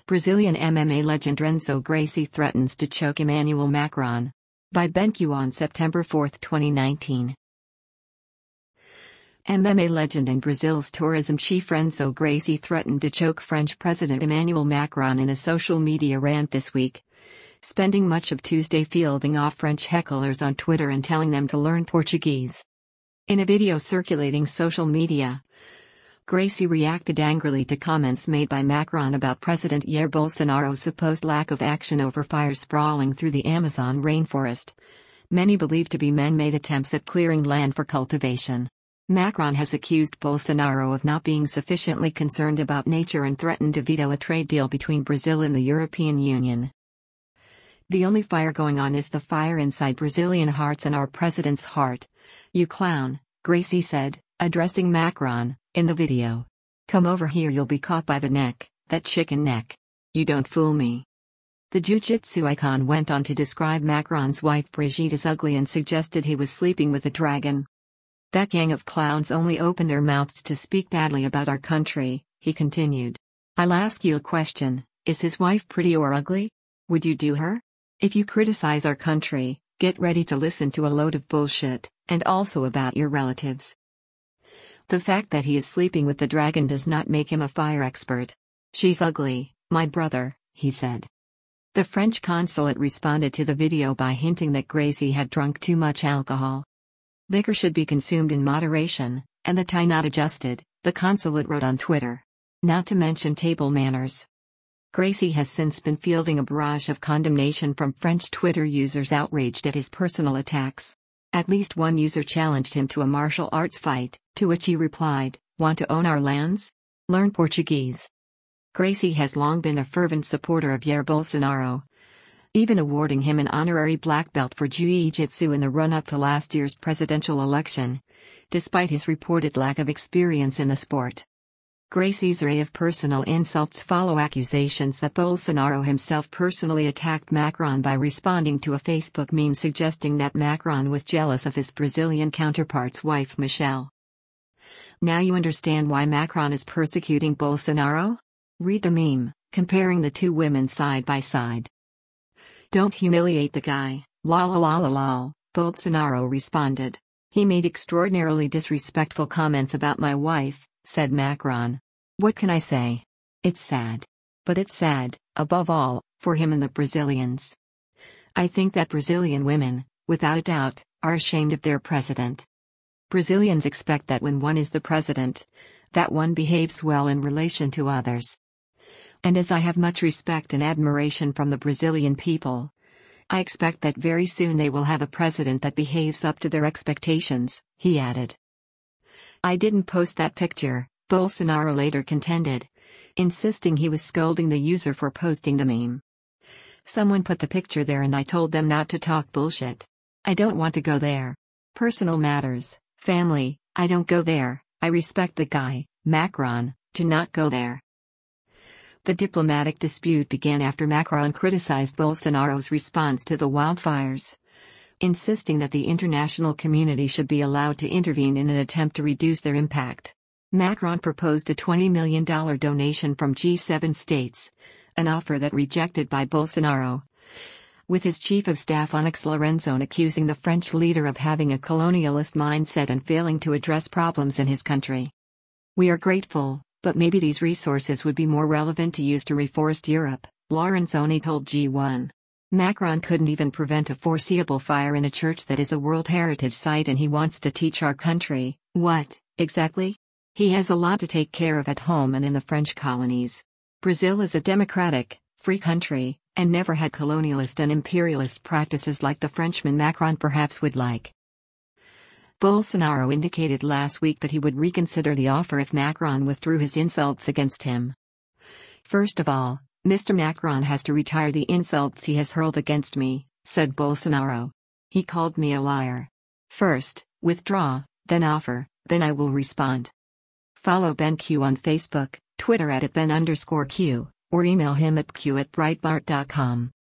Brazilian MMA legend Renzo Gracie threatens to choke Emmanuel Macron. By BenQ on September 4, 2019. MMA legend and Brazil's tourism chief Renzo Gracie threatened to choke French President Emmanuel Macron in a social media rant this week, spending much of Tuesday fielding off French hecklers on Twitter and telling them to learn Portuguese. In a video circulating social media, Gracie reacted angrily to comments made by Macron about President Jair Bolsonaro's supposed lack of action over fires sprawling through the Amazon rainforest, many believed to be man-made attempts at clearing land for cultivation. Macron has accused Bolsonaro of not being sufficiently concerned about nature and threatened to veto a trade deal between Brazil and the European Union. "The only fire going on is the fire inside Brazilian hearts and our president's heart. You clown," Gracie said, addressing Macron, in the video. "Come over here, you'll be caught by the neck, that chicken neck. You don't fool me." The jiu-jitsu icon went on to describe Macron's wife Brigitte as ugly and suggested he was sleeping with a dragon. "That gang of clowns only open their mouths to speak badly about our country," he continued. "I'll ask you a question, is his wife pretty or ugly? Would you do her? If you criticize our country, get ready to listen to a load of bullshit, and also about your relatives." The fact that he is sleeping with the dragon does not make him a fire expert. "She's ugly, my brother," he said. The French consulate responded to the video by hinting that Gracie had drunk too much alcohol. "Liquor should be consumed in moderation, and the tie not adjusted," the consulate wrote on Twitter. Not to mention table manners. Gracie has since been fielding a barrage of condemnation from French Twitter users outraged at his personal attacks. At least one user challenged him to a martial arts fight, to which he replied, "Want to own our lands? Learn Portuguese." Gracie has long been a fervent supporter of Jair Bolsonaro, even awarding him an honorary black belt for jiu-jitsu in the run-up to last year's presidential election, despite his reported lack of experience in the sport. Gracie's array of personal insults follow accusations that Bolsonaro himself personally attacked Macron by responding to a Facebook meme suggesting that Macron was jealous of his Brazilian counterpart's wife Michelle. Now you understand why Macron is persecuting Bolsonaro? Read the meme, comparing the two women side by side. "Don't humiliate the guy, lol lol lol," Bolsonaro responded. "He made extraordinarily disrespectful comments about my wife," said Macron. "What can I say? It's sad. But it's sad, above all, for him and the Brazilians. I think that Brazilian women, without a doubt, are ashamed of their president. Brazilians expect that when one is the president, that one behaves well in relation to others. And as I have much respect and admiration from the Brazilian people, I expect that very soon they will have a president that behaves up to their expectations," he added. "I didn't post that picture," Bolsonaro later contended, insisting he was scolding the user for posting the meme. "Someone put the picture there and I told them not to talk bullshit. I don't want to go there. Personal matters, family, I don't go there. I respect the guy, Macron, to not go there." The diplomatic dispute began after Macron criticized Bolsonaro's response to the wildfires, insisting that the international community should be allowed to intervene in an attempt to reduce their impact. Macron proposed a $20 million donation from G7 states, an offer that rejected by Bolsonaro, with his chief of staff Onyx Lorenzon accusing the French leader of having a colonialist mindset and failing to address problems in his country. "We are grateful, but maybe these resources would be more relevant to use to reforest Europe," Lorenzoni told G1. Macron couldn't even prevent a foreseeable fire in a church that is a World Heritage Site and he wants to teach our country, what, exactly? He has a lot to take care of at home and in the French colonies. Brazil is a democratic, free country, and never had colonialist and imperialist practices like the Frenchman Macron perhaps would like. Bolsonaro indicated last week that he would reconsider the offer if Macron withdrew his insults against him. "First of all, Mr. Macron has to retire the insults he has hurled against me," said Bolsonaro. "He called me a liar. First, withdraw, then offer, then I will respond." Follow BenQ on Facebook, Twitter @Ben_Q, or email him at q@breitbart.com.